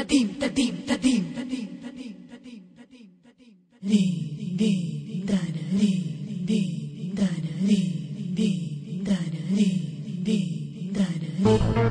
tadim tadim tadim ri ri dana ri ri dana ri ri dana ri ri dana ri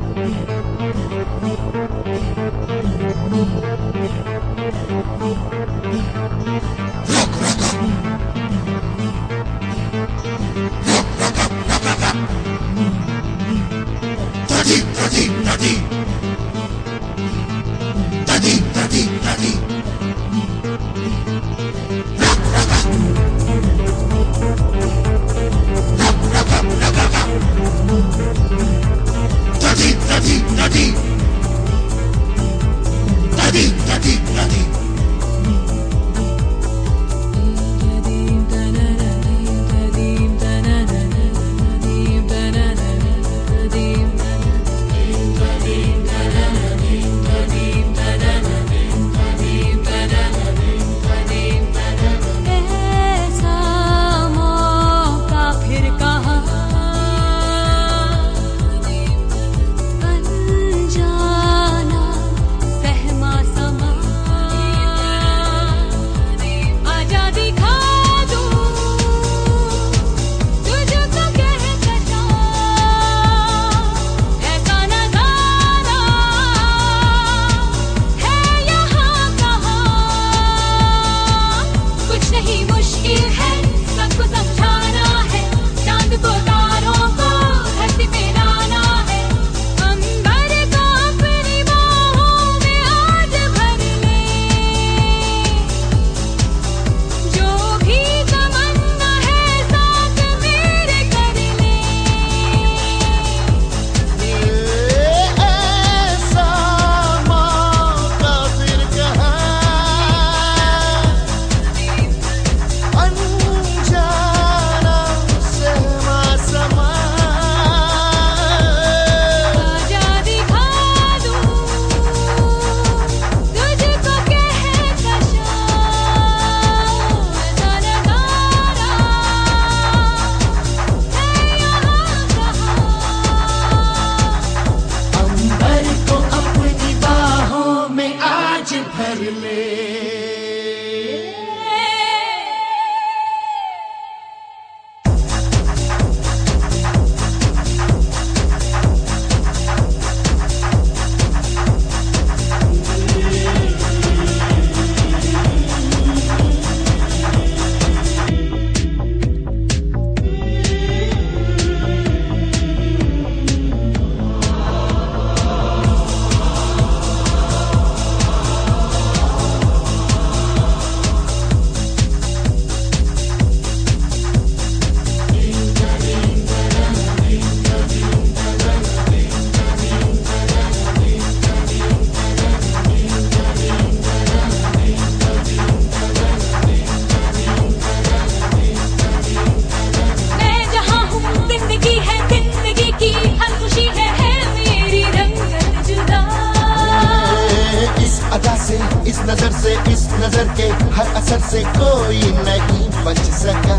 इस नजर से इस नजर के हर असर से कोई नहीं बच सका।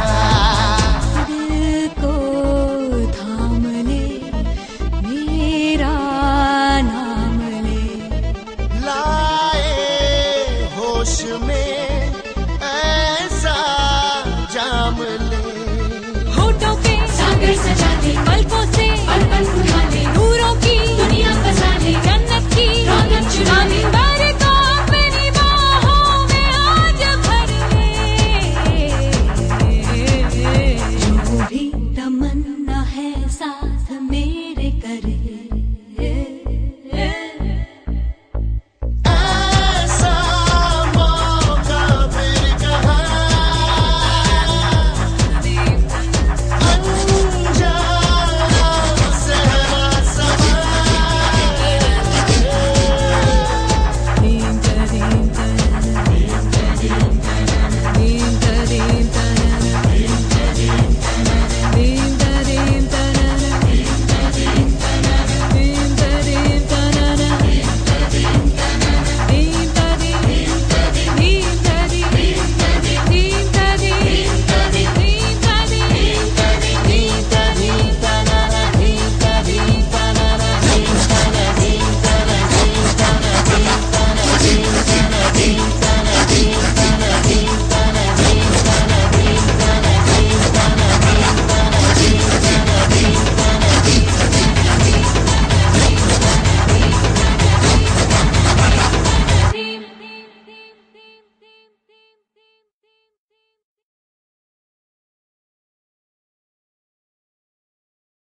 दिल को थाम ले मेरा नाम ले, लाए होश में ऐसा जाम ले। होठों के सागर सजा ले, पलकों से पल पल बुला ले, नूरों की दुनिया बसा ले, जन्नत की रौनक चुरा ले।